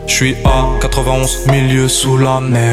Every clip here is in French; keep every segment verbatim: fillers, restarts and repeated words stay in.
J'suis à quatre-vingt-onze, milieu sous la mer.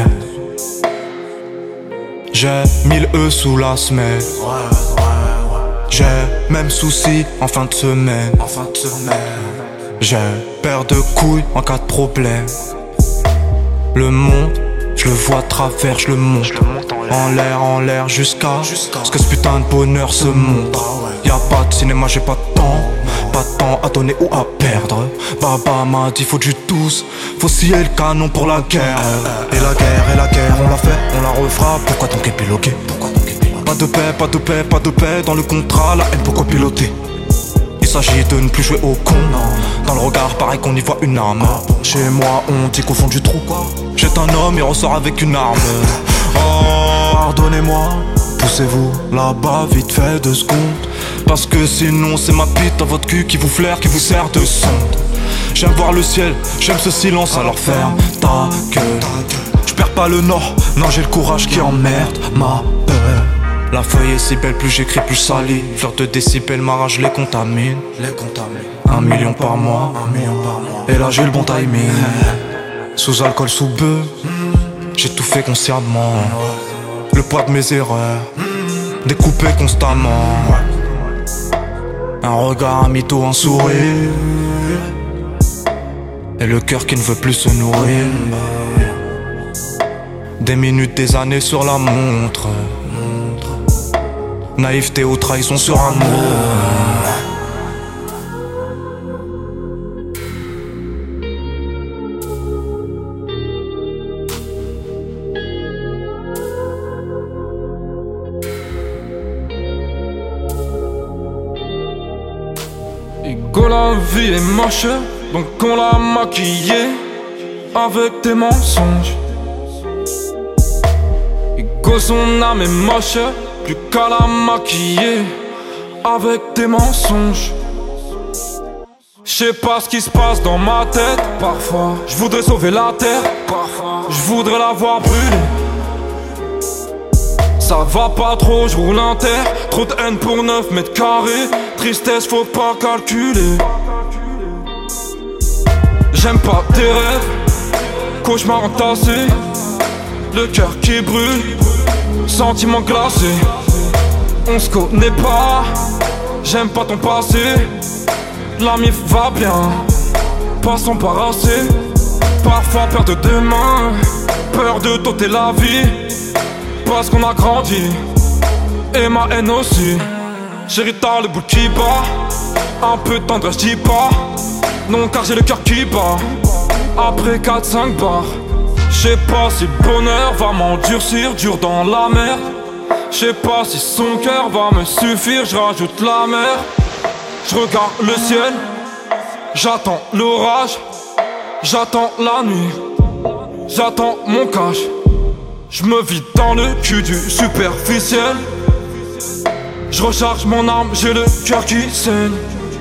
J'ai mille E sous la semaine. J'ai même souci en fin de semaine. J'ai paire de couilles en cas de problème. Le monde, je le vois de travers, je le monte. En l'air, en l'air, jusqu'à ce que ce putain de bonheur se monte. Y'a pas de cinéma, j'ai pas de temps. Pas de temps à donner ou à perdre. Baba m'a dit faut du douce. Faut scier le canon pour la guerre. Et la guerre, et la guerre, on l'a fait, on la refera. Pourquoi ton képi loqué? Pas de paix, pas de paix, pas de paix. Dans le contrat, la haine pourquoi piloter? Il s'agit de ne plus jouer au con. Dans le regard, pareil qu'on y voit une arme. Chez moi, on dit qu'au fond du trou, jette un homme et ressort avec une arme. Oh, pardonnez-moi, poussez-vous là-bas vite fait deux secondes. Parce que sinon c'est ma bite dans votre cul qui vous flaire, qui vous sert de sonde. J'aime voir le ciel, j'aime ce silence, alors ferme ta gueule. J'perds pas le nord, non j'ai le courage qui emmerde ma peur. La feuille est si belle, plus j'écris plus sali. Fleur de décibels, ma rage les contamine. Les contamine. Un million par mois, un million par mois. Et là j'ai le bon timing. Sous alcool, sous bœuf, j'ai tout fait consciemment. Le poids de mes erreurs, découpé constamment. Un regard, un mytho, un sourire. Et le cœur qui ne veut plus se nourrir. Des minutes, des années sur la montre. Naïveté ou trahison sur un mot. Ego, la vie est moche, donc on l'a maquillée avec des mensonges. Ego, son âme est moche, plus qu'à la maquiller avec des mensonges. J'sais pas ce qui se passe dans ma tête. Parfois, je voudrais sauver la terre. Parfois, je voudrais la voir brûler. Ça va pas trop, je roule inter. Trop de haine pour neuf mètres carrés. Tristesse, faut pas calculer. J'aime pas tes rêves. Cauchemar entassé. Le cœur qui brûle. Sentiment glacé. On se connaît pas. J'aime pas ton passé. La mif va bien. Pas s'embarrasser. Parfois peur de demain. Peur de t'ôter la vie. Parce qu'on a grandi. Et ma haine aussi. Chérie, t'as le bout qui bat. Un peu de tendresse, j'dis pas. Non, car j'ai le cœur qui bat. Après quatre cinq bars. J'sais pas si le bonheur va m'endurcir, dur dans la merde. J'sais pas si son cœur va me suffire, j'rajoute la mer. J'regarde le ciel. J'attends l'orage. J'attends la nuit. J'attends mon cash. J'me vide dans le cul du superficiel. J'recharge mon arme, j'ai le cœur qui saigne.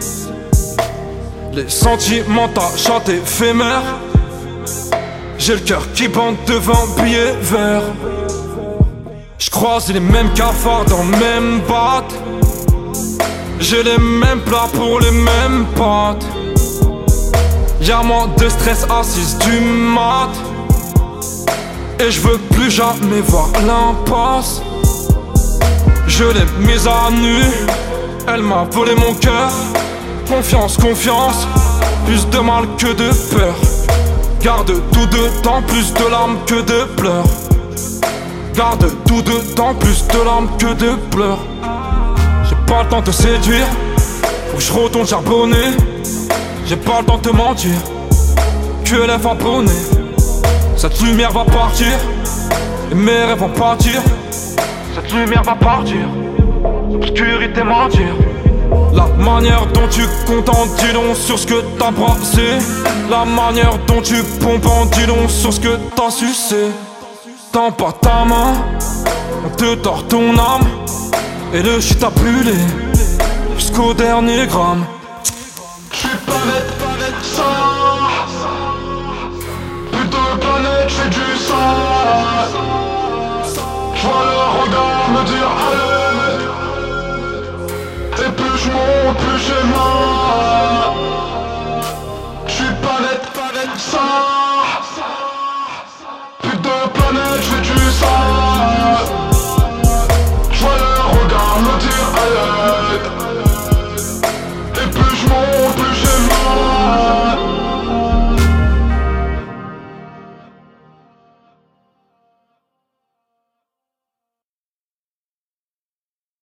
Les sentiments tâchent éphémères. J'ai le cœur qui bande devant billet vert. J'croise les mêmes cafards dans le même batte. J'ai les mêmes plats pour les mêmes pâtes. Y'a moins de stress à six du mat. Et je veux plus jamais voir l'impasse. Je l'ai mise à nu. Elle m'a volé mon cœur. Confiance, confiance. Plus de mal que de peur. Garde tout de temps, plus de larmes que de pleurs. Garde tout de temps, plus de larmes que de pleurs. J'ai pas le temps de te séduire. Faut que je retourne charbonner. J'ai pas le temps de te mentir. Que les abonnés. Cette lumière va partir. Et mes rêves vont partir. Cette lumière va partir. L'obscurité mentir. La manière dont tu comptes en dis long sur ce que t'as brassé. La manière dont tu pompes en dis long sur ce que t'as sucé. Tends pas ta main, on te tord ton âme. Et le shit a brûlé jusqu'au dernier gramme. J'suis pas bête, pas bête, ça. Plus de planète, j'fais du sale. J'vois le regard me dire allez. Et plus j'monte, plus j'ai mal. J'suis pas bête, pas bête, ça.